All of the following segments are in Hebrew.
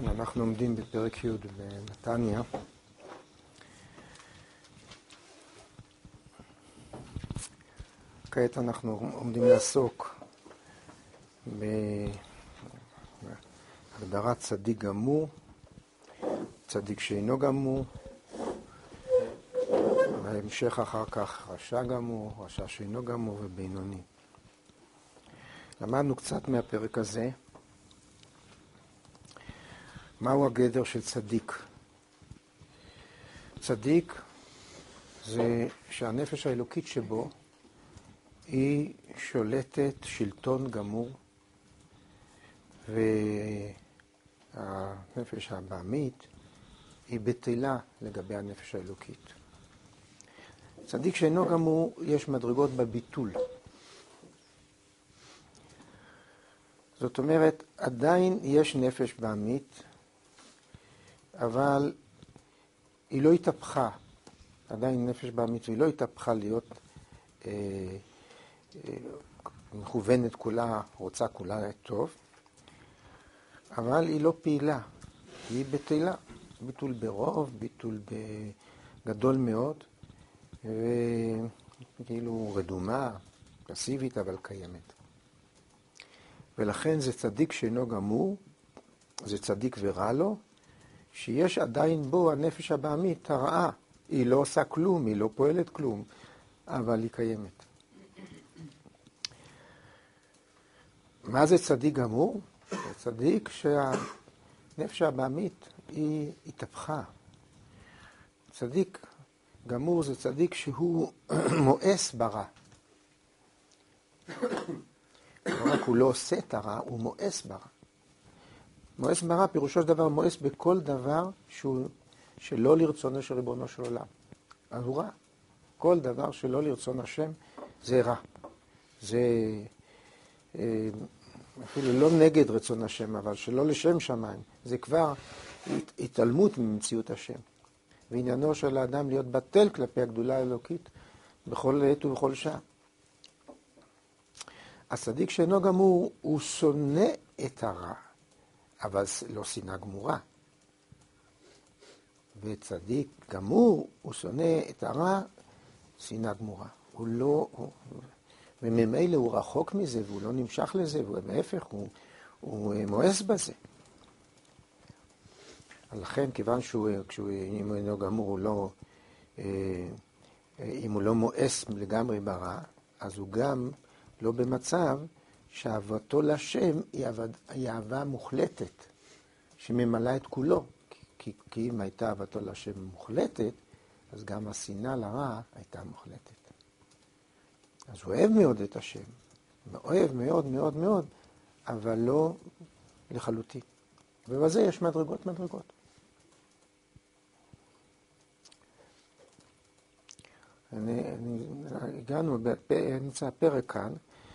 אנחנו עומדים בפרק י' בנתניה. כעת אנחנו עומדים לעסוק בהגדרת צדיק גמור, צדיק שאינו גמור, והמשך אחר כך רשע גמור, רשע שאינו גמור ובינוני. למדנו קצת מהפרק הזה. מהו הגדר של צדיק? צדיק זה שהנפש האלוקית שבו היא שולטת שלטון גמור, והנפש הבעמית היא בטלה לגבי הנפש האלוקית. צדיק שאינו גמור, יש מדרגות בביטול. זאת אומרת, עדיין יש נפש בעמית, אבל היא לא התהפכה. עדיין נפש בעמית והיא לא התהפכה להיות מכוונת כולה, רוצה כולה טוב, אבל היא לא פעילה, היא בטלה. ביטול ברוב, ביטול גדול מאוד, וכאילו רדומה, פסיבית אבל קיימת. ולכן זה צדיק שאינו גמור, זה צדיק ורע לו, שיש עדיין בו הנפש הבעמית הרעה. היא לא עושה כלום, היא לא פועלת כלום, אבל היא קיימת. מה זה צדיק גמור? זה צדיק שהנפש הבעמית היא התהפכה. צדיק גמור זה צדיק שהוא מואס ברע. לא רק הוא לא עושה את הרע, הוא מואס ברע. מואס ברע פירושו של דבר מואס בכל דבר שלא לרצונו של ריבונו של עולם. אז הוא רע. כל דבר שלא לרצון השם זה רע. זה אפילו לא נגד רצון השם, אבל שלא לשם שמיים. זה כבר התעלמות ממציאות השם. ועניינו של האדם להיות בטל כלפי הגדולה האלוקית בכל עת ובכל שעה. הצדיק שאינו גמור הוא שונא את הרע, אבל לא שנאה גמורה. וצדיק גמור הוא שונא את הרע, שנאה גמורה. הוא לא, וממילא הוא רחוק מזה והוא לא נמשך לזה, ומהפך הוא מואס בזה. לכן כיוון אם הוא אינו גמור, הוא לא, אם הוא לא מואס לגמרי ברע, אז הוא גם לא במצב שאהבתו לשם היא אהבה מוחלטת, שממלאה את כולו. כי אם הייתה אהבתו לשם מוחלטת, אז גם השנאה לרע הייתה מוחלטת. אז הוא אוהב מאוד את השם, אוהב מאוד מאוד מאוד, אבל לא לחלוטין. ובזה יש מדרגות. הגענו, נמצא הפרק כאן,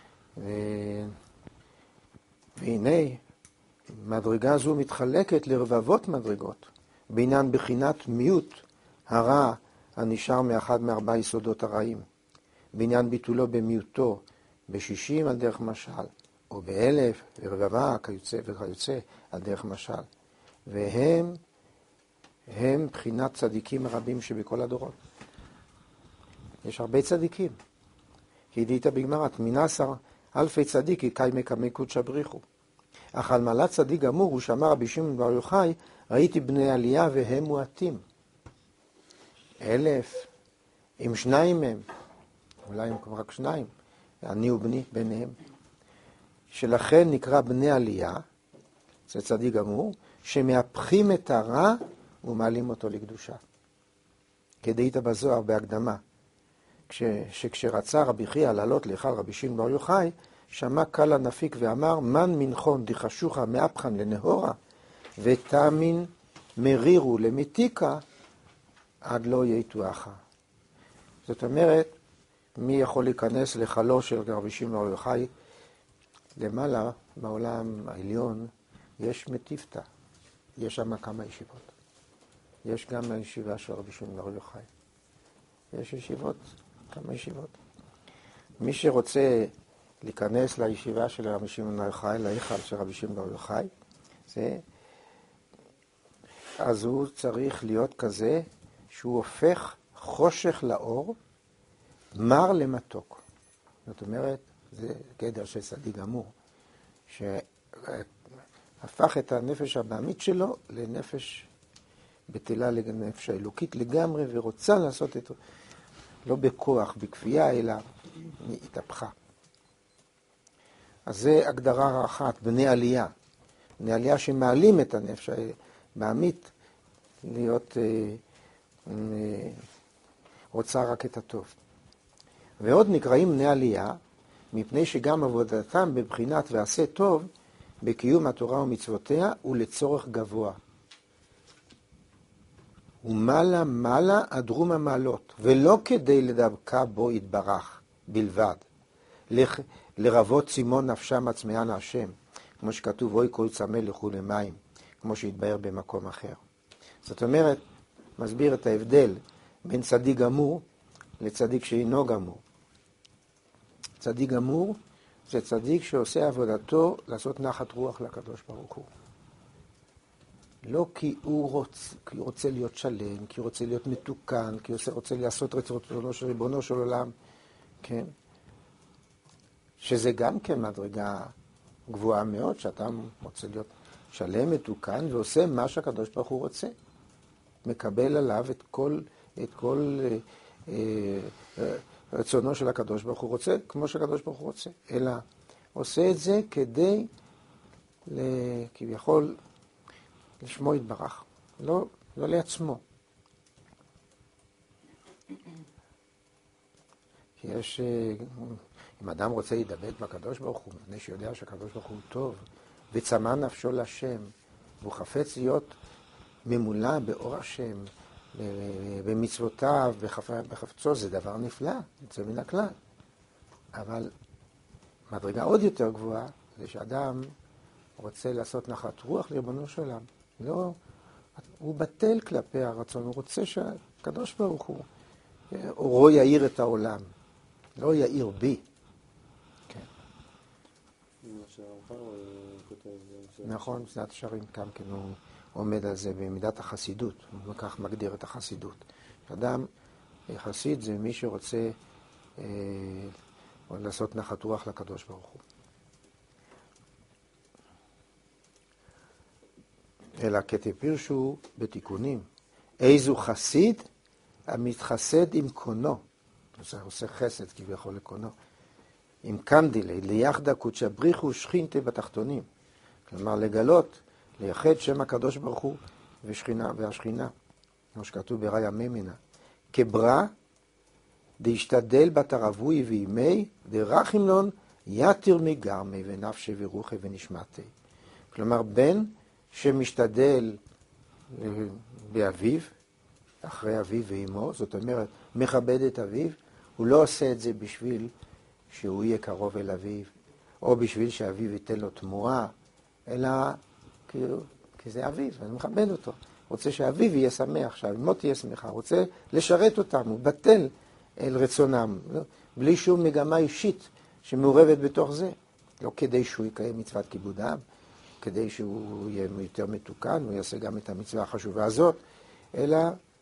והנה מדרגה זו מתחלקת לרבבות מדרגות, בעניין בחינת מיעוט הרע הנשאר מאחד מארבע יסודות הרעים, בעניין ביטולו במיעוטו ב60 על דרך משל, או ב1000 ורבבה וכיוצא על דרך משל, והם בחינת צדיקים רבים שבכל הדורות. יש הרבה צדיקים. כי דית בגמרת, 12,000 צדיקי קיימי קמי קודשא בריחו. אך על מעלת צדיק גמור, הוא שאמר רבי שמעון בר יוחאי, ראיתי בני עלייה והם מועטים. 1,000, עם 2 מהם, אולי הם רק 2, אני ובני ביניהם. שלכן נקרא בני עלייה, זה צדיק גמור, שמהפכים את הרע ומעלים אותו לקדושה. כדאית בזוהר בהקדמה. שכשרצה רבי חייא לעלות להיכל רבי שמעון בר יוחאי, שמע קל הנפיק ואמר, מן מנחון דחשוכה מאפחן לנהורה, ותאמין מרירו למתיקה, עד לא יתואחה. זאת אומרת, מי יכול להיכנס לחלו של רבי שמעון בר יוחאי? למעלה, בעולם העליון, יש מטיפתא. יש שם כמה ישיבות. יש גם הישיבה של רבי שמעון בר יוחאי. יש ישיבות, כמה ישיבות. מי שרוצה להיכנס לישיבה של רבי שמעון בר יוחאי, להיכל של רבי שמעון בר יוחאי, זה אז הוא צריך להיות כזה שהוא הופך חושך לאור, מר למתוק. זאת אומרת, זה גדר של צדיק גמור, שהפך את הנפש הבעמית שלו לנפש בטלה, לנפש האלוקית לגמרי, ורוצה לעשות את, לא בכוח, בכפייה, אלא התהפכה. אז זה הגדרה אחת, בני עלייה. בני עלייה שמעלים את הנפש הבעמית להיות רוצה רק את הטוב. ועוד נקראים בני עלייה, מפני שגם עבודתם בבחינת ועשה טוב, בקיום התורה ומצוותיה, ולצורך גבוה. ומעלה מעלה אדרום המעלות, ולא כדי לדבקה בו יתברך בלבד, לרבות צימון נפשם עצמיין השם, כמו שכתוב, אוי כל צמא לכו למים, כמו שהתבאר במקום אחר. זאת אומרת, מסביר את ההבדל בין צדיק גמור לצדיק שאינו גמור. צדיק גמור זה צדיק שעושה עבודתו לעשות נחת רוח לקדוש ברוך הוא. לא כי הוא רוצה להיות שלם, כי הוא רוצה להיות מתוקן, כי הוא רוצה לעשות רצונו של ריבונו של עולם, כן? שזה גם כן מדרגה גבוהה מאוד, שאתה רוצה להיות שלם, מתוקן, ועושה מה שהקדוש ברוך הוא רוצה. מקבל עליו את כל רצונו של הקדוש ברוך הוא רוצה, כמו שהקדוש ברוך הוא רוצה. אלא עושה את זה כדי, כביכול, לשמו יתברך, לא לעצמו. כי יש, אם אדם רוצה להידבק בקדוש ברוך הוא, מפני שיודע שהקדוש ברוך הוא טוב, וצמא נפשו לשם, והוא חפץ להיות ממולא באור השם, במצוותיו, בחפצו, זה דבר נפלא, זה מן הכלל. אבל מדרגה עוד יותר גבוהה, זה שאדם רוצה לעשות נחת רוח לריבונו של עולם. לא, הוא בטל כלפי הרצון, הוא רוצה שהקדוש ברוך הוא, אורו יאיר את העולם, לא יאיר בי. כן. נכון, בסדת השערים גם כן הוא עומד על זה במידת החסידות, הוא כך מגדיר את החסידות. אדם חסיד זה מי שרוצה לעשות נחת רוח לקדוש ברוך הוא. אלא כתפירשו בתיקונים. איזו חסיד המתחסד עם קונו. זה עושה חסד כביכול לקונו. עם קנדילי, ליחדה קודשא בריחו שכינתה בתחתונים. כלומר לגלות, לייחד שם הקדוש ברוך הוא והשכינה. כמו שכתוב בראיה ממנה. כברא דהשתדל בתרבוי וימי דרחימלון יתיר מגרמי ונפשי ורוחי ונשמתי. כלומר בן שמשתדל באביו, אחרי אביו ואמו, זאת אומרת, מכבד את אביו, הוא לא עושה את זה בשביל שהוא יהיה קרוב אל אביו, או בשביל שאביו ייתן לו תמורה, אלא כי זה אביו, אני מכבד אותו. רוצה שאביו יהיה שמח, שאמו תהיה שמחה, רוצה לשרת אותם, הוא בטל אל רצונם, בלי שום מגמה אישית שמעורבת בתוך זה. לא כדי שהוא יקיים מצוות כיבוד אב, כדי שהוא יהיה יותר מתוקן, הוא יעשה גם את המצווה החשובה הזאת, אלא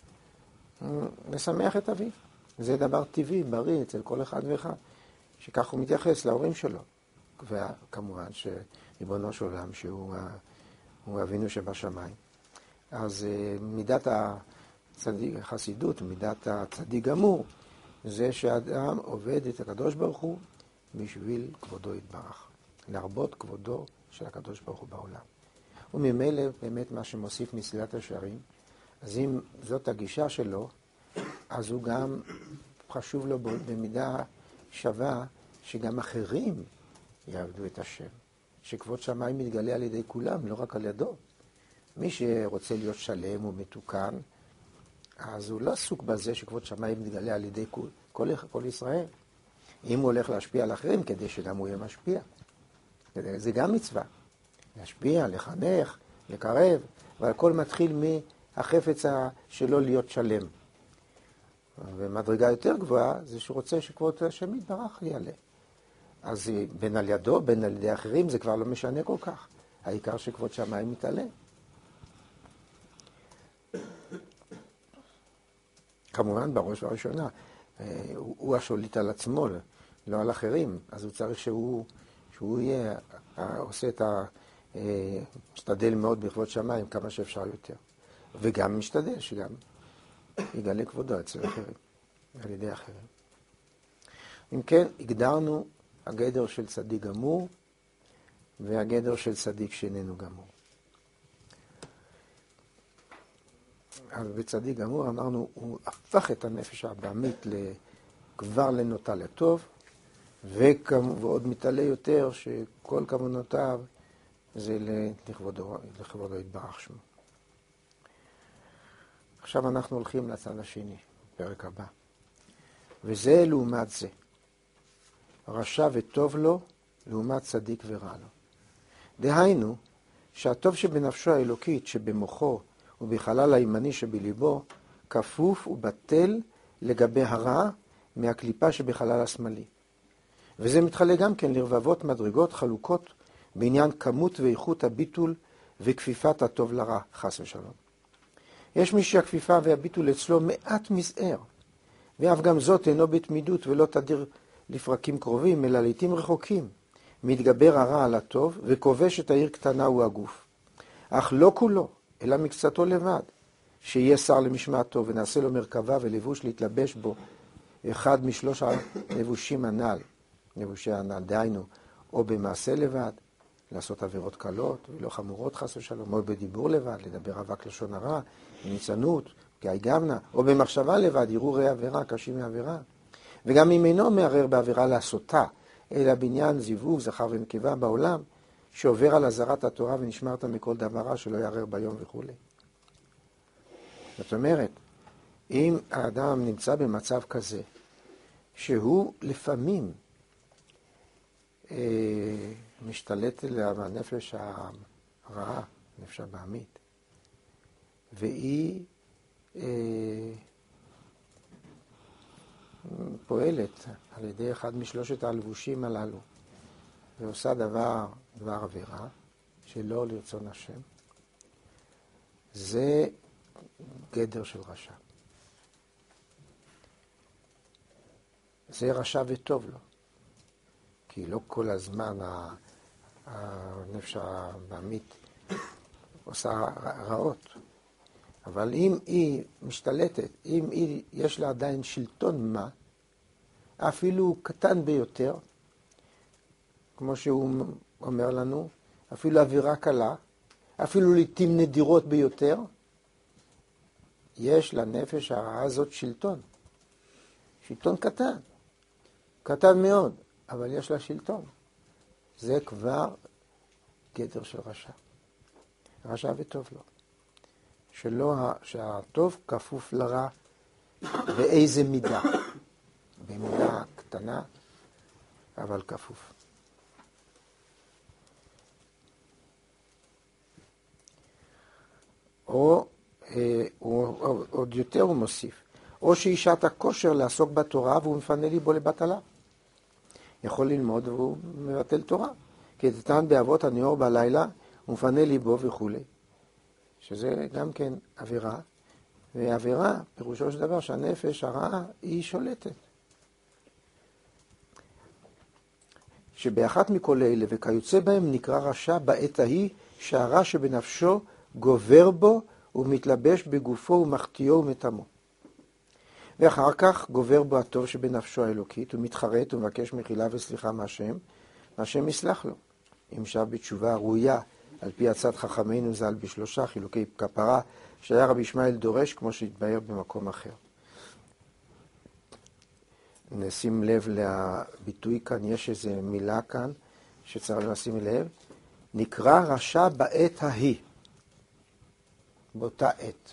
לשמח את אביו. זה דבר טבעי, בריא, אצל כל אחד ואחד, שכך הוא מתייחס להורים שלו. וכמובן שריבונו של עולם, שהוא אבינו שבשמיים. אז מידת החסידות, מידת הצדיק גמור, זה שאדם עובד את הקדוש ברוך הוא בשביל כבודו יתברך. להרבות כבודו של הקדוש ברוך הוא בעולם. וממילא באמת מה שמוסיף מסילת השערים, אז אם זאת הגישה שלו, אז הוא גם חשוב לו במידה שווה שגם אחרים יעבדו את השם. שכבוד שמיים מתגלה על ידי כולם, לא רק על ידו. מי שרוצה להיות שלם ומתוקן, אז הוא לא עסוק בזה שכבוד שמיים מתגלה על ידי כל ישראל. אם הוא הולך להשפיע על אחרים, כדי שגם הוא יהיה משפיע. זה גם מצווה. להשפיע, לחנך, לקרב, אבל הכל מתחיל מהחפץ שלו להיות שלם. ומדרגה יותר גבוהה זה שהוא רוצה שכבוד השם יתברך יעלה. אז בין על ידו, בין על ידי אחרים, זה כבר לא משנה כל כך. העיקר שכבוד שמיים מתעלה. כמובן בראש ובראשונה, הוא השולט על עצמו, לא על אחרים, אז הוא צריך שהוא יהיה, עושה את משתדל מאוד בכבוד שמיים כמה שאפשר יותר. וגם משתדל שגם יגלה כבודו אצל אחרים, על ידי אחרים. אם כן, הגדרנו הגדר של צדיק גמור והגדר של צדיק שאיננו גמור. אז בצדיק גמור אמרנו, הוא הפך את הנפש הבעמית כבר לנוטה לטוב, ועוד מתעלה יותר שכל כוונותיו זה לכבודו יתברך שמו. עכשיו אנחנו הולכים לצד השני, פרק הבא. וזה לעומת זה. רשע וטוב לו, לעומת צדיק ורע לו. דהיינו, שהטוב שבנפשו האלוקית, שבמוחו ובחלל הימני שבליבו, כפוף ובטל לגבי הרע מהקליפה שבחלל השמאלי. וזה מתחלק גם כן לרבבות מדרגות חלוקות בעניין כמות ואיכות הביטול וכפיפת הטוב לרע, חס ושלום. יש מי שהכפיפה והביטול אצלו מעט מזער, ואף גם זאת אינו בתמידות ולא תדיר לפרקים קרובים, אלא לעתים רחוקים, מתגבר הרע על הטוב וכובש את העיר קטנה הוא הגוף. אך לא כולו, אלא מקצתו לבד, שיהיה שר למשמעתו ונעשה לו מרכבה ולבוש להתלבש בו, אחד משלוש הלבושים הנ"ל, לבושי הנ"ל, דהיינו, או במעשה לבד, לעשות עבירות קלות ולא חמורות חס ושלום, או בדיבור לבד, לדבר אבק לשון הרע, ניצנות, גיא גמנה, או במחשבה לבד, הרהורי עבירה, קשים מעבירה. וגם אם אינו מערער בעבירה לעשותה, אלא בעניין זיווג, זכר ונקבה בעולם, שעובר על עזרת התורה ונשמרת מכל דבר רע שלא יערער ביום וכו'. זאת אומרת, אם האדם נמצא במצב כזה, שהוא לפעמים משתלט אליו הנפש הרעה, נפש הבעמית, והיא פועלת על ידי אחד משלושת הלבושים הללו, ועושה דבר עבירה, שלא לרצון השם, זה גדר של רשע. זה רשע וטוב לו. כי לא כל הזמן הנפש הבעמית עושה רעות. אבל אם היא משתלטת, אם יש לה עדיין שלטון מה, אפילו קטן ביותר, כמו שהוא אומר לנו, אפילו אווירה קלה, אפילו לעתים נדירות ביותר, יש לנפש הרעה הזאת שלטון. שלטון קטן, קטן מאוד, אבל יש לה שלטון. זה כבר גדר של רשע. רשע וטוב לו. שהטוב כפוף לרע באיזה מידה. במידה קטנה, אבל כפוף. או עוד יותר הוא מוסיף, או שאישת הכושר לעסוק בתורה והוא מפנה ליבו לבטלה. יכול ללמוד והוא מבטל תורה. כתתן באבות הניאור בלילה, הוא מפנה ליבו וכו'. שזה גם כן עבירה, ועבירה, פירושו של דבר שהנפש הרעה היא שולטת. שבאחת מכל אלה וכיוצא בהם נקרא רשע בעת ההיא שהרע שבנפשו גובר בו ומתלבש בגופו ומחטיאו ומתמו. ואחר כך גובר בו הטוב שבנפשו האלוקית ומתחרט ומבקש מחילה וסליחה מהשם, והשם יסלח לו. אם שב בתשובה ראויה על פי עצת חכמינו ז"ל בשלושה חילוקי כפרה שהיה רבי ישמעאל דורש כמו שהתבאר במקום אחר. נשים לב לביטוי כאן, יש איזו מילה כאן שצריך לשים לב, נקרא רשע בעת ההיא, באותה עת.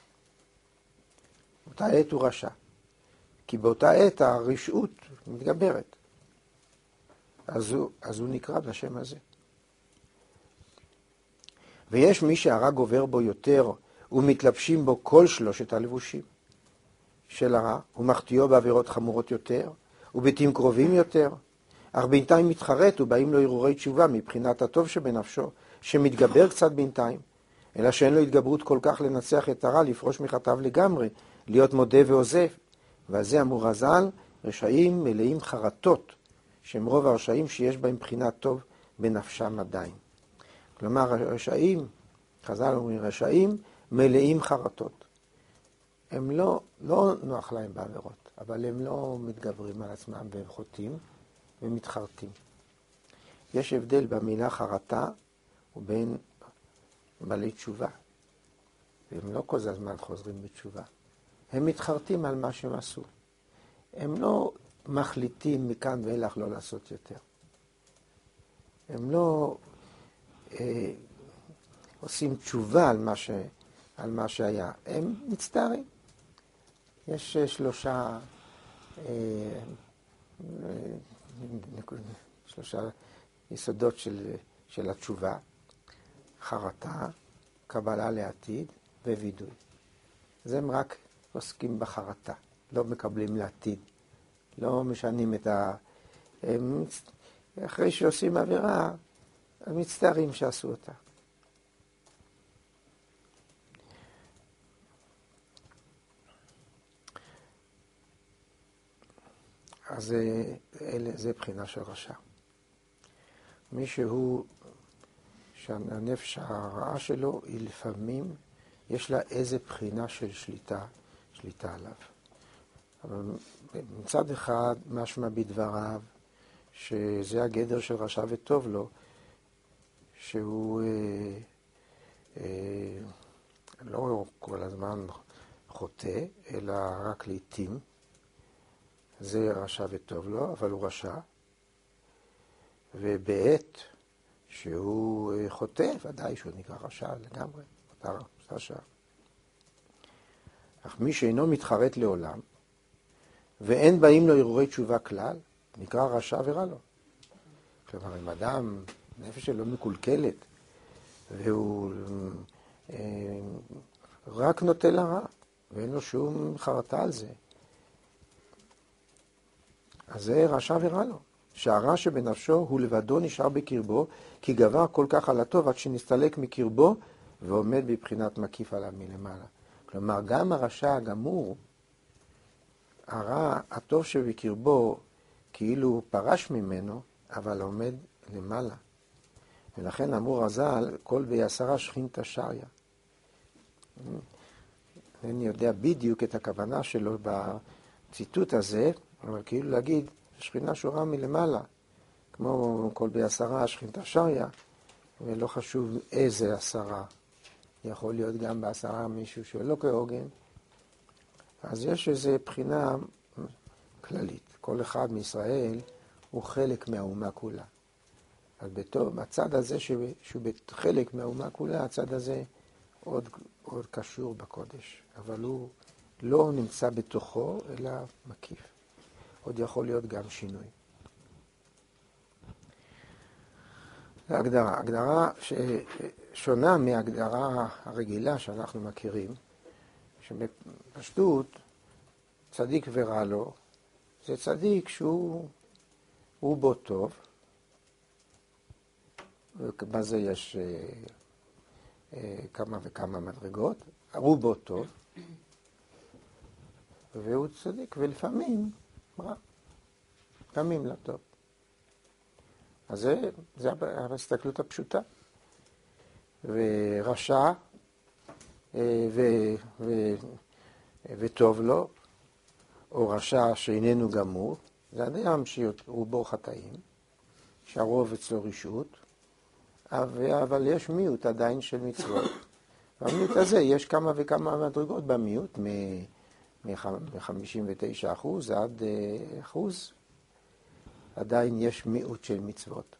באותה עת הוא רשע, כי באותה עת הרשעות מתגברת, אז הוא נקרא בשם הזה. ויש מי שהרע גובר בו יותר ומתלבשים בו כל שלושת הלבושים של הרע, ומחטיאו בעבירות חמורות יותר, ובתים קרובים יותר, אך בינתיים מתחרט ובאים לו הרהורי תשובה מבחינת הטוב שבנפשו, שמתגבר קצת בינתיים, אלא שאין לו התגברות כל כך לנצח את הרע, לפרוש מחטאיו לגמרי, להיות מודה ועוזב. ועל זה אמרו רז"ל, רשעים מלאים חרטות, שהם רוב הרשעים שיש בהם בחינת טוב בנפשם עדיין. כלומר, רשעים, חז"ל אומרים, רשעים מלאים חרטות. הם לא נוח להם בעבירות, אבל הם לא מתגברים על עצמם והם חוטאים ומתחרטים. יש הבדל במילה חרטה ובין בעלי תשובה. הם לא כל הזמן חוזרים בתשובה. הם מתחרטים על מה שהם עשו. הם לא מחליטים מכאן ואילך לא לעשות יותר. הם לא עושים תשובה על מה שהיה. הם מצטערים. יש שלושה יסודות של התשובה. חרטה, קבלה לעתיד ווידוי. אז הם רק עוסקים בחרטה, לא מקבלים לעתיד, לא משנים את אחרי שעושים עבירה, הם מצטערים שעשו אותה. אז זה בחינה של רשע. מישהו שהנפש הרעה שלו היא לפעמים, יש לה איזה בחינה של שליטה עליו. אבל מצד אחד משמע בדבריו שזה הגדר של רשע וטוב לו, שהוא לא כל הזמן חוטא, אלא רק לעתים. זה רשע וטוב לו, אבל הוא רשע. ובעת שהוא חוטא, ודאי שהוא נקרא רשע לגמרי, אותה רשע. אך מי שאינו מתחרט לעולם, ואין באים לו הרהורי תשובה כלל, נקרא רשע ורע לו. כלומר, אם אדם, נפש שלו מקולקלת, והוא רק נוטה לרע, ואין לו שום חרטה על זה, אז זה רשע ורע לו. שהרע שבנפשו הוא לבדו נשאר בקרבו, כי גבר כל כך על הטוב עד שנסתלק מקרבו, ועומד בבחינת מקיף עליו מלמעלה. כלומר, גם הרשע הגמור, הרע הטוב שבקרבו, כאילו פרש ממנו, אבל עומד למעלה. ולכן אמרו רז"ל, כל בעשרה שכינתא שריא. אני יודע בדיוק את הכוונה שלו בציטוט הזה, אבל כאילו להגיד, השכינה שורה מלמעלה, כמו כל בעשרה שכינתא שריא, ולא חשוב איזה עשרה. יכול להיות גם בעשרה מישהו שלא כהוגן. אז יש איזו בחינה כללית. כל אחד מישראל הוא חלק מהאומה כולה. אז בצד הזה שהוא חלק מהאומה כולה, הצד הזה עוד קשור בקודש. אבל הוא לא נמצא בתוכו, אלא מקיף. עוד יכול להיות גם שינוי. הגדרה ששונה מהגדרה הרגילה שאנחנו מכירים, שבפשטות צדיק ורע לו, זה צדיק שהוא בו טוב, ובזה יש כמה וכמה מדרגות, הוא בו טוב, והוא צדיק, ולפעמים רע, לפעמים לא טוב. אז זה ההסתכלות הפשוטה. ורשע וטוב לו, או רשע שאיננו גמור, זה אדם שרובו חטאים, שהרוב אצלו רשעות, אבל יש מיעוט עדיין של מצוות. והמיעוט הזה, יש כמה וכמה מדרגות במיעוט, מ-59% עד 1%, עדיין יש מיעוט של מצוות.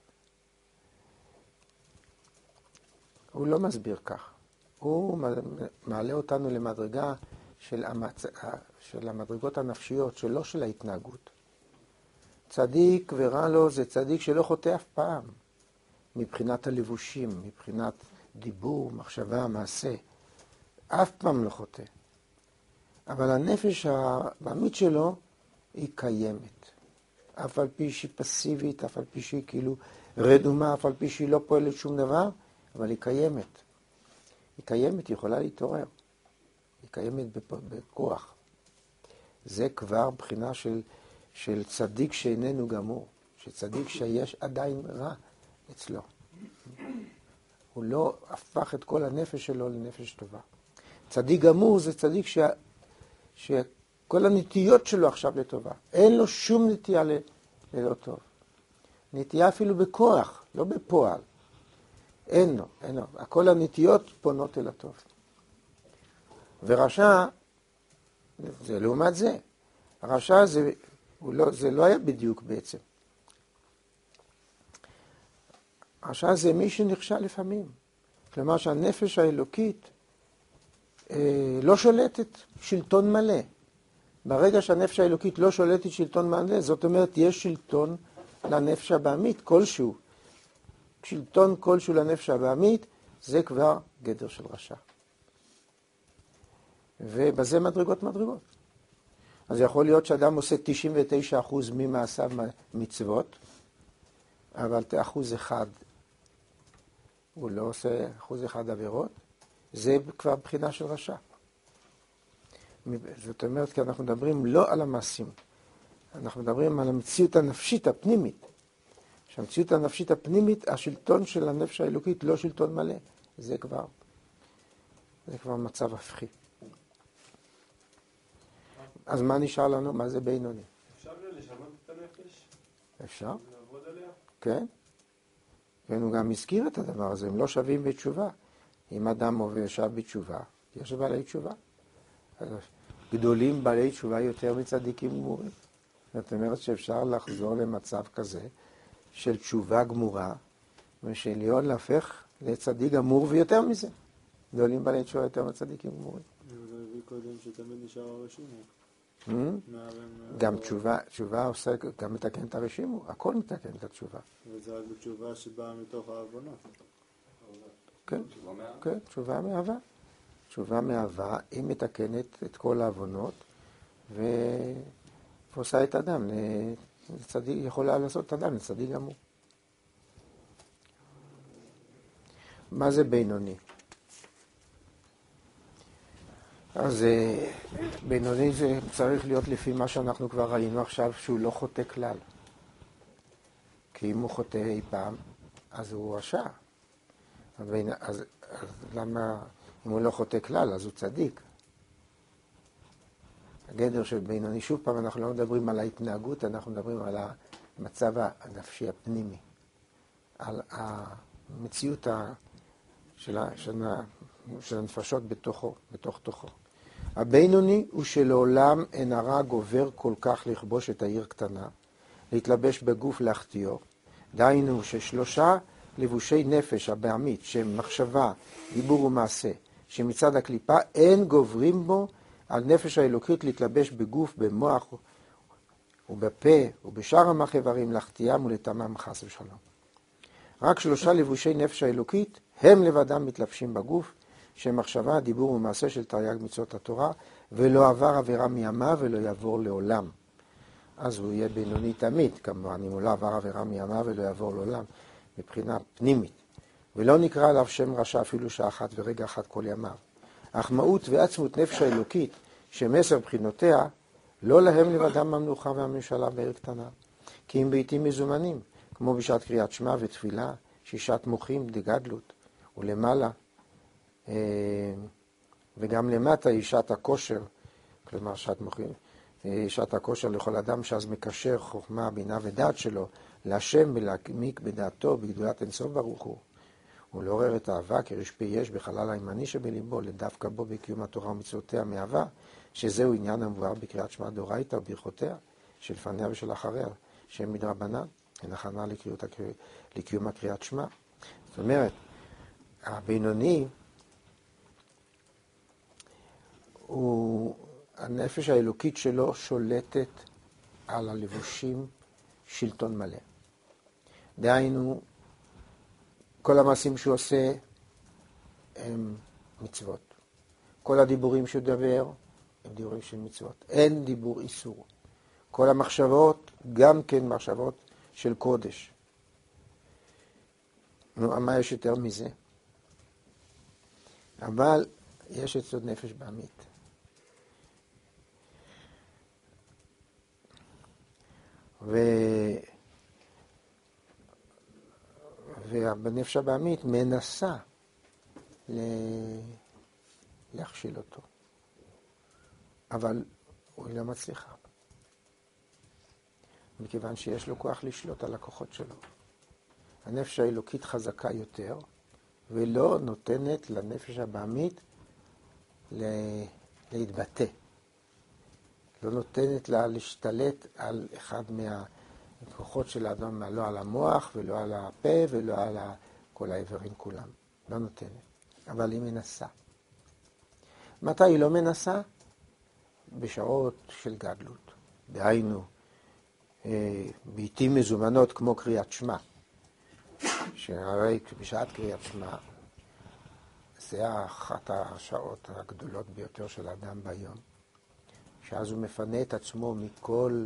הוא לא מסביר כך. הוא מעלה אותנו למדרגה של המדרגות הנפשיות, שלא של ההתנהגות. צדיק ורע לו זה צדיק שלא חוטא אף פעם, מבחינת הלבושים, מבחינת דיבור, מחשבה, מעשה. אף פעם לא חוטא. אבל הנפש הבאמית שלו היא קיימת. אף על פי שהיא פסיבית, אף על פי שהיא כאילו רדומה, אף על פי שהיא לא פועלת שום דבר, אבל היא קיימת. היא קיימת, היא יכולה להתעורר. היא קיימת בכוח. זה כבר בחינה של צדיק שאיננו גמור, שצדיק שיש עדיין רע אצלו. הוא לא הפך את כל הנפש שלו לנפש טובה. צדיק גמור זה צדיק שכל הנטיות שלו עכשיו לטובה. אין לו שום נטייה ללא טוב. נטייה אפילו בכוח, לא בפועל. אין לו. כל הנטיות פונות אל הטוב. ורשע, זה לעומת זה. הרשע זה לא היה בדיוק בעצם. הרשע זה מי שנכשל לפעמים. כלומר שהנפש האלוקית לא שולטת שלטון מלא. ברגע שהנפש האלוקית לא שולטת שלטון מלא, זאת אומרת יש שלטון לנפש הבעמית כלשהו. שלטון כלשהו לנפש הבעמית, זה כבר גדר של רשע. ובזה מדרגות. אז יכול להיות שאדם עושה 99% ממעשיו מצוות, אבל 1% הוא לא עושה 1% עבירות, זה כבר בחינה של רשע. זאת אומרת, כי אנחנו מדברים לא על המעשים, אנחנו מדברים על המציאות הנפשית הפנימית. שהמציאות הנפשית הפנימית, השלטון של הנפש האלוקית לא שלטון מלא. זה כבר מצב הפכי. אז מה נשאר לנו? מה זה בינוני? אפשר לשנות את הנפש? אפשר? לעבוד עליה? כן. והוא גם הזכיר את הדבר הזה, הם לא שווים בתשובה. אם אדם ישב בתשובה, יש בעלי תשובה. גדולים בעלי תשובה יותר מצדיקים גמורים. זאת אומרת שאפשר לחזור למצב כזה של תשובה גמורה, ושלהיות להפך לצדיק גמור ויותר מזה. גדולים בעלי תשובה יותר מצדיקים גמורים. זה הביא קודם שתמיד נשאר הרשימו. גם תשובה עושה, גם מתקן את הרשימו, הכל מתקן את התשובה. וזה רק בתשובה שבאה מתוך העוונות. כן, תשובה מאהבה. תשובה מאהבה, היא מתקנת את כל העוונות, ועושה את אדם, יכולה לעשות את אדם לצדיק גמור. מה זה בינוני? אז בינוני זה צריך להיות לפי מה שאנחנו כבר ראינו עכשיו, שהוא לא חוטא כלל. כי אם הוא חוטא אי פעם, אז הוא רשע. אז למה, אם הוא לא חוטא כלל, אז הוא צדיק. הגדר של בינוני, שוב פעם, אנחנו לא מדברים על ההתנהגות, אנחנו מדברים על המצב הנפשי הפנימי. על המציאות של הנפשות בתוך תוכו. הבינוני הוא שלעולם אין הרע גובר כל כך לכבוש את העיר קטנה, להתלבש בגוף להחטיאו. דהיינו ששלושה לבושי נפש הבעמית, שהם מחשבה, דיבור ומעשה, שמצד הקליפה אין גוברים בו על נפש האלוקית להתלבש בגוף, במוח ובפה ובשאר המחברים להחטיאם ולטמאם חס ושלום. רק שלושה לבושי נפש האלוקית הם לבדם מתלבשים בגוף, שמחשבה, דיבור ומעשה של תרי"ג מצוות התורה, ולא עבר עבירה מימיו ולא יעבור לעולם. אז הוא יהיה בינוני תמיד, כמובן, אם הוא לא עבר עבירה מימיו ולא יעבור לעולם, מבחינה פנימית. ולא נקרא עליו שם רשע אפילו שעה אחת ורגע אחת כל ימיו. אך מהות ועצמות נפש האלוקית, שמסר בחינותיה, לא להם לבדם המנוחה והממשלה בעיר קטנה. כי אם בעתים מזומנים, כמו בשעת קריאת שמע ותפילה, שישת מוחים דגדלות, ולמעלה, וגם למטה היא שעת הכושר, כלומר שעת מוחים, שעת הכושר לכל אדם שאז מקשר חוכמה, בינה ודעת שלו להשם ולהעמיק בדעתו בגדולת אינסוף ברוך הוא. ולעורר את האהבה כרשפי יש בחלל הימני שבליבו, לדווקא בו בקיום התורה ומצוותיה מאהבה, שזהו עניין המבואר בקריאת שמע דאורייתא וברכותיה, שלפניה ושל אחריה, שהם מדרבנן, הן הכנה לקיום הקריאת שמע. זאת אומרת, הבינוני הוא, הנפש האלוקית שלו שולטת על הלבושים שלטון מלא. דהיינו, כל המעשים שהוא עושה הם מצוות. כל הדיבורים שהוא דבר הם דיבורים של מצוות. אין דיבור איסור. כל המחשבות, גם כן מחשבות של קודש. נו, מה יש יותר מזה? אבל יש אצלו נפש בעמית. ובנפש הבעמית מנסה להכשיל אותו. אבל הוא לא מצליחה. מכיוון שיש לו כוח לשלוט על הכוחות שלו. הנפש האלוקית חזקה יותר, ולא נותנת לנפש הבעמית להתבטא. לא נותנת לה להשתלט על אחד מהכוחות של האדם, לא על המוח ולא על הפה ולא על כל האיברים כולם. לא נותנת. אבל היא מנסה. מתי היא לא מנסה? בשעות של גדלות. דהיינו, בעתים מזומנות כמו קריאת שמע. שהרי בשעת קריאת שמע, זה אחת השעות הגדולות ביותר של האדם ביום. שאז הוא מפנה את עצמו מכל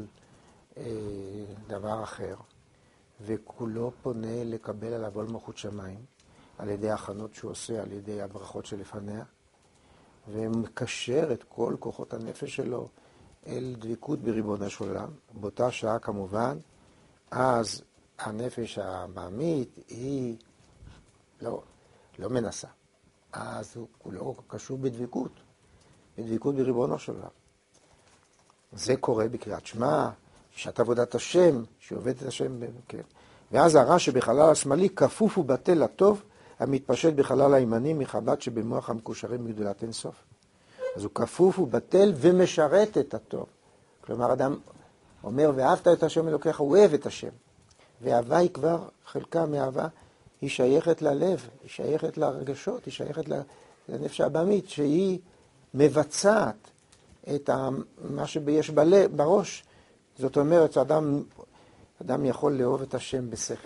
דבר אחר, וכולו פונה לקבל עליו עול מלכות שמיים, על ידי ההכנות שהוא עושה, על ידי הברכות שלפניה, ומקשר את כל כוחות הנפש שלו אל דבקות בריבונו של עולם. באותה שעה כמובן, אז הנפש הבעמית היא לא מנסה. אז הוא כולו קשור בדבקות בריבונו של עולם. זה קורה בקריאת שמע, שעת עבודת השם, שעובד את השם, כן. ואז הרע שבחלל השמאלי כפוף ובטל לטוב, המתפשט בחלל הימני מחב"ד שבמוח המקושרים בגדולת אין סוף. אז הוא כפוף ובטל ומשרת את הטוב. כלומר, אדם אומר, ואהבת את השם אלוקיך, הוא אוהב את השם. ואהבה היא כבר, חלקה מאהבה, היא שייכת ללב, היא שייכת לרגשות, היא שייכת לנפש הבעמית, שהיא מבצעת את מה שיש בראש. זאת אומרת, אדם יכול לאהוב את השם בשכל.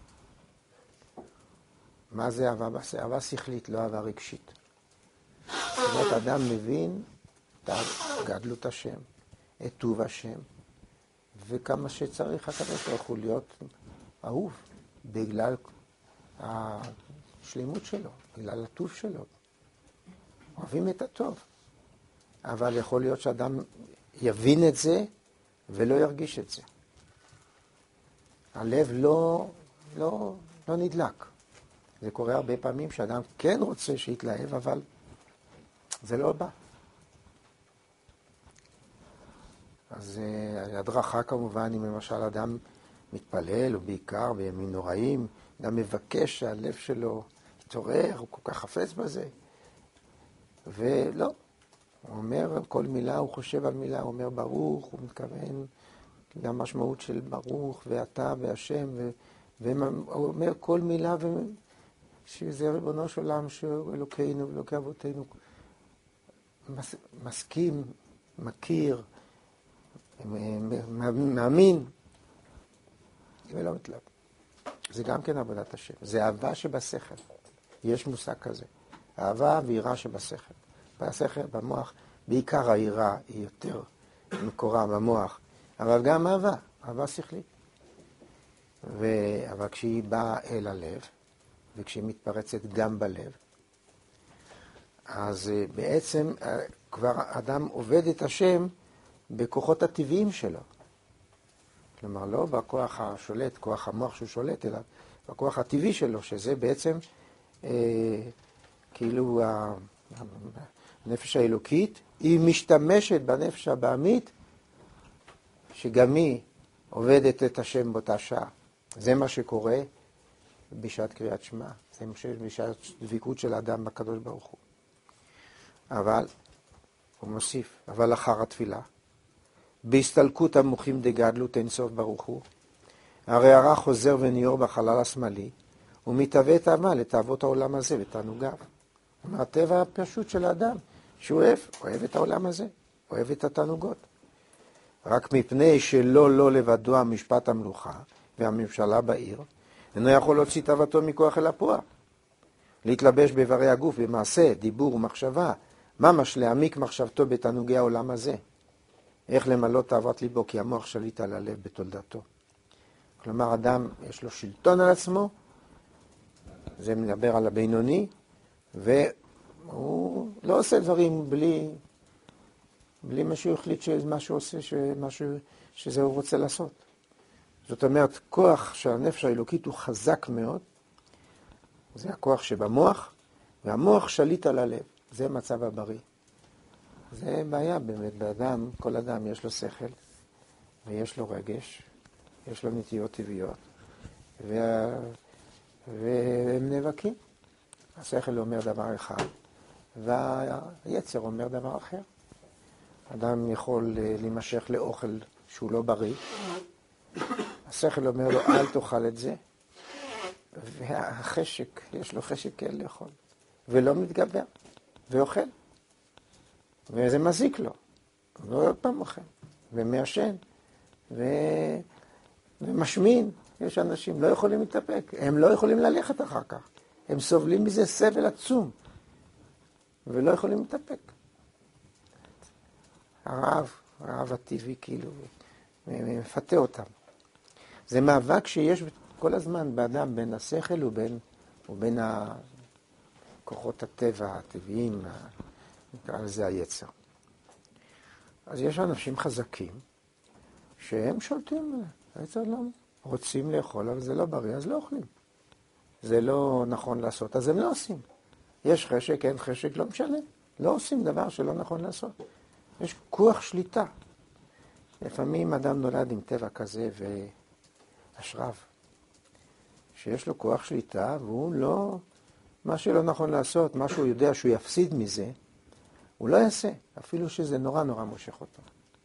מה זה אהבה? אהבה שכלית, לא אהבה רגשית. זאת אומרת, אדם מבין את גדלות השם, את טוב השם, וכמה שצריך הקדוש ברוך הוא להיות אהוב, בגלל השלימות שלו, בגלל הטוב שלו. אוהבים את הטוב. אבל יכול להיות שאדם יבין את זה ולא ירגיש את זה. הלב לא נדלק. זה קורה הרבה פעמים שאדם כן רוצה שיתלהב, אבל זה לא בא. אז הדרכה כמובן, אם למשל אדם מתפלל, או בעיקר בימים נוראים, אדם מבקש שהלב שלו יתעורר, הוא כל כך חפץ בזה. ולא. הוא אומר כל מילה, הוא חושב על מילה, הוא אומר ברוך, הוא מתכוון למשמעות של ברוך, ואתה והשם, והוא אומר כל מילה, שזה ריבונו של עולם, שאלוקינו ואלוקי אבותינו, מסכים, מכיר, מאמין, ולא מתלהב. זה גם כן עבודת השם. זה אהבה שבשכל. יש מושג כזה. אהבה ויראה שבשכל. בשכל, במוח, בעיקר היראה היא יותר מקורה במוח, אבל גם אהבה שכלית. אבל כשהיא באה אל הלב, וכשהיא מתפרצת גם בלב, אז בעצם כבר אדם עובד את השם בכוחות הטבעיים שלו. כלומר, לא בכוח השולט, כוח המוח שהוא שולט, אלא בכוח הטבעי שלו, שזה בעצם כאילו הנפש האלוקית, היא משתמשת בנפש הבעמית, שגם היא עובדת את השם באותה שעה. זה מה שקורה בשעת קריאת שמע. זה מה שיש בשעת דבקות של האדם בקדוש ברוך הוא. אבל, הוא מוסיף, אבל אחר התפילה, בהסתלקות המוחים דגדלות אין סוף ברוך הוא, הרי הרע חוזר וניור בחלל השמאלי, ומתהווה את האמה לתאוות העולם הזה ותענוגיו. מהטבע הפשוט של האדם, שהוא אוהב את העולם הזה, אוהב את התענוגות. רק מפני שלא לבדו המשפט המלוכה והממשלה בעיר, אינו יכול להוציא תאוותו מכוח אל הפועל. להתלבש באיברי הגוף במעשה, דיבור ומחשבה, ממש להעמיק מחשבתו בתענוגי העולם הזה. איך למלא תאוות ליבו, כי המוח שליט על הלב בתולדתו. כלומר, אדם יש לו שלטון על עצמו, זה מדבר על הבינוני, והוא לא עושה דברים בלי מה שהוא החליט שמה שהוא עושה, שזה הוא רוצה לעשות. זאת אומרת, כוח של הנפש האלוקית הוא חזק מאוד. זה הכוח שבמוח, והמוח שליט על הלב. זה מצב הבריא. זה בעיה באמת באדם, כל אדם יש לו שכל, ויש לו רגש, יש לו נטיות טבעיות, והם נאבקים. השכל אומר דבר אחד, והיצר אומר דבר אחר. אדם יכול להימשך לאוכל שהוא לא בריא, השכל אומר לו, אל תאכל את זה, והחשק, יש לו חשק כן לאכול, ולא מתגבר, ואוכל. וזה מזיק לו, הוא לא עוד פעם אוכל, ומעשן, ומשמין. יש אנשים לא יכולים להתאפק, הם לא יכולים ללכת אחר כך, הם סובלים מזה סבל עצום, ולא יכולים להתאפק. הרעב הטבעי כאילו, מפתה אותם. זה מאבק שיש כל הזמן באדם בין השכל ובין כוחות הטבע הטבעיים, נקרא לזה היצר. אז יש אנשים חזקים שהם שולטים, היצר לא רוצים לאכול, אבל זה לא בריא, אז לא אוכלים. זה לא נכון לעשות, אז הם לא עושים. יש חשק, אין חשק, לא משנה. לא עושים דבר שלא נכון לעשות. יש כוח שליטה. לפעמים אדם נולד עם טבע כזה ואשרב, שיש לו כוח שליטה והוא לא, מה שלא נכון לעשות, מה שהוא יודע שהוא יפסיד מזה, הוא לא יעשה, אפילו שזה נורא נורא מושך אותו.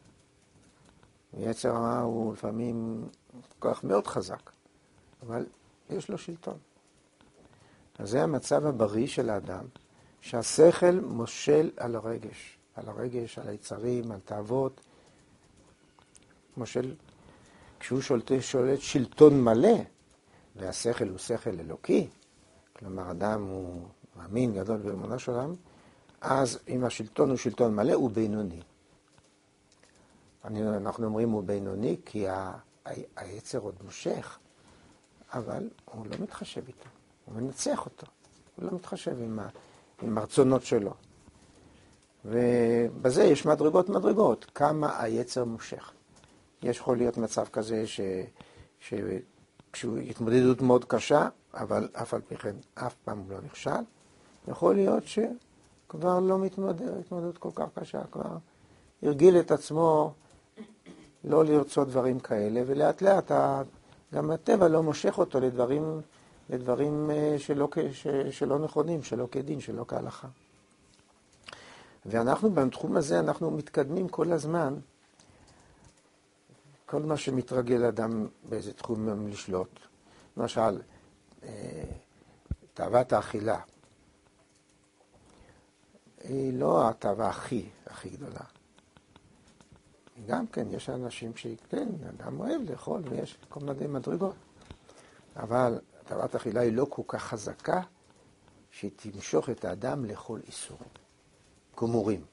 יצר הרע הוא לפעמים כוח מאוד חזק, אבל יש לו שלטון. אז זה המצב הבריא של האדם, שהשכל מושל על הרגש, על היצרים, על תאוות. מושל, כשהוא שולט שלטון מלא, והשכל הוא שכל אלוקי, כלומר אדם הוא מאמין גדול באמונה של עולם, אז אם השלטון הוא שלטון מלא, הוא בינוני. אנחנו אומרים הוא בינוני כי היצר עוד מושך, אבל הוא לא מתחשב איתו, הוא מנצח אותו, הוא לא מתחשב עם הרצונות שלו. ובזה יש מדרגות, כמה היצר מושך. יכול להיות מצב כזה כשהוא התמודדות מאוד קשה, אבל אף על פי כן אף פעם הוא לא נכשל. יכול להיות שכבר לא התמודדות כל כך קשה, כבר הרגיל את עצמו לא לרצות דברים כאלה, ולאט לאט גם הטבע לא מושך אותו לדברים שלא נכונים, שלא כדין, שלא כהלכה. ואנחנו בתחום הזה, אנחנו מתקדמים כל הזמן, כל מה שמתרגל אדם באיזה תחום לשלוט. למשל, תאוות האכילה. היא לא התאווה הכי גדולה. גם כן, יש אנשים שכן, אדם אוהב לאכול, ויש כל מיני מדרגות. אבל תאוות האכילה היא לא כל כך חזקה, שהיא תמשוך את האדם לאכול איסורים. גמורים.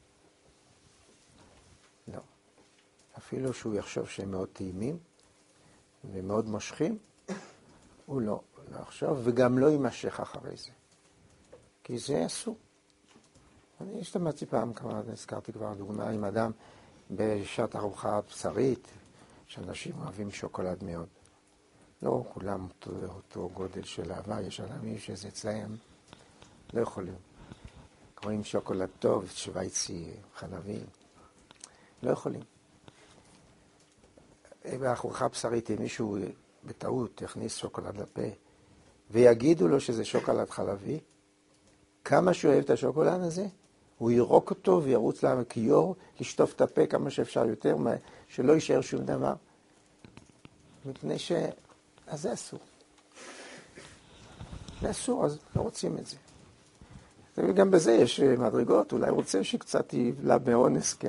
לא. אפילו שהוא יחשוב שהם מאוד טעימים ומאוד מושכים, הוא לא יחשוב וגם לא יימשך אחרי זה. כי זה אסור. אני השתמשתי פעם, הזכרתי כבר דוגמה עם אדם בשעת ארוחה בשרית, שאנשים אוהבים שוקולד מאוד. לא כולם אותו גודל של אהבה, יש אנשים שזה אצלהם לא יכולים. רואים שוקולד טוב, שוויצי, חלבי, לא יכולים. בארוחה בשרית, אם מישהו בטעות יכניס שוקולד לפה, ויגידו לו שזה שוקולד חלבי, כמה שהוא אוהב את השוקולד הזה, הוא ירוק אותו וירוץ לכיור, לשטוף את הפה כמה שאפשר יותר, שלא יישאר שום דבר. מפני אז זה אסור. זה אסור, אז לא רוצים את זה. וגם בזה יש מדרגות, אולי רוצה שקצת יבלע באונס, כן?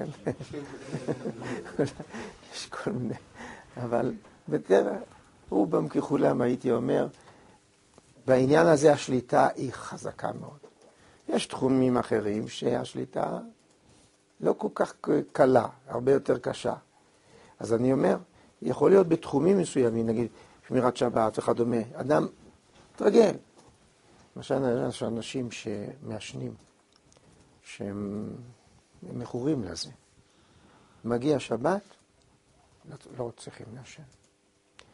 יש כל מיני. אבל בדרך, רובם ככולם הייתי אומר, בעניין הזה השליטה היא חזקה מאוד. יש תחומים אחרים שהשליטה לא כל כך קלה, הרבה יותר קשה. אז אני אומר, יכול להיות בתחומים מסוימים, נגיד שמירת שבת וכדומה, אדם תרגל. למשל, יש אנשים שמעשנים, שהם מכורים לזה. מגיע שבת, לא צריכים לעשן.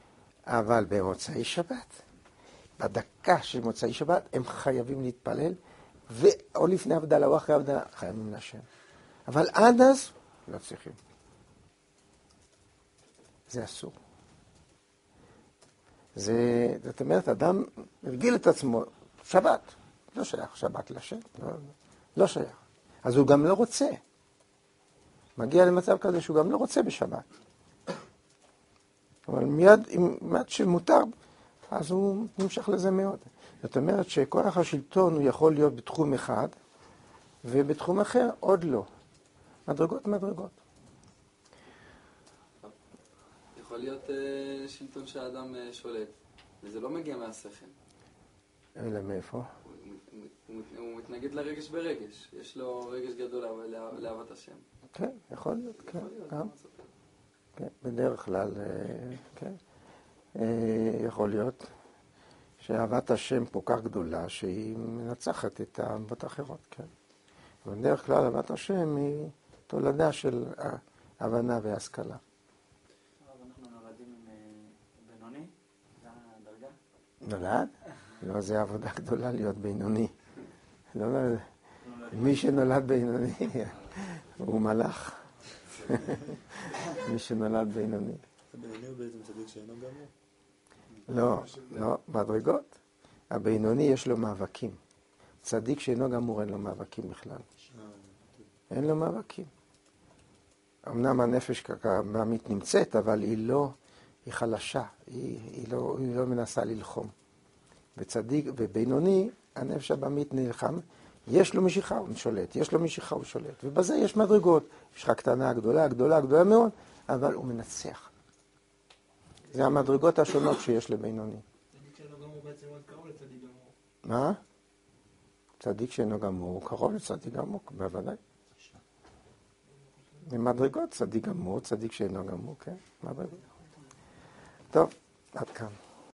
אבל במוצאי שבת, בדקה של מוצאי שבת, הם חייבים להתפלל, או לפני הבדלה או אחרי הבדלה, חייבים להשם. אבל עד אז, לא צריכים. זה אסור. זאת אומרת, אדם הרגיל את עצמו, שבת, לא שייך שבת לשם, לא שייך. אז הוא גם לא רוצה. מגיע למצב כזה שהוא גם לא רוצה בשבת. אבל מיד שמותר, אז הוא נמשך לזה מאוד. זאת אומרת שכוח השלטון הוא יכול להיות בתחום אחד, ובתחום אחר עוד לא. מדרגות. יכול להיות שלטון שהאדם שולט, וזה לא מגיע מהשכל. אלא מאיפה? הוא מתנגד לרגש ברגש. יש לו רגש גדול לאהבת השם. כן, יכול להיות, כן. כן, בדרך כלל, כן. יכול להיות שאהבת השם פה כך גדולה שהיא מנצחת את האהבות האחרות, כן. בדרך כלל אהבת השם היא תולדה של הבנה והשכלה. אנחנו נולדים בינוני? זה הדרגה? נולד? לא, זה עבודה גדולה להיות בינוני. מי שנולד בינוני הוא מלאך. מי שנולד בינוני. הבינוני הוא בעצם צדיק שאינו גמור? לא, מדרגות. הבינוני יש לו מאבקים. צדיק שאינו גמור אין לו מאבקים בכלל. אין לו מאבקים. אמנם הנפש הבאמית נמצאת, אבל היא חלשה. היא לא מנסה ללחום. וצדיק ובינוני, הנפש הבאמית נלחם. יש לו משיכה, הוא שולט. יש לו משיכה, הוא שולט. ובזה יש מדרגות. יש לך קטנה, גדולה מאוד, אבל הוא מנצח. זה המדרגות השונות שיש לבינוני. צדיק שאינו גמור בעצם מאוד קרוב לצדיק גמור. מה? צדיק שאינו גמור, הוא קרוב לצדיק גמור, בוודאי. זה מדרגות, צדיק גמור, צדיק שאינו גמור, כן? מדרגות. טוב, עד כאן.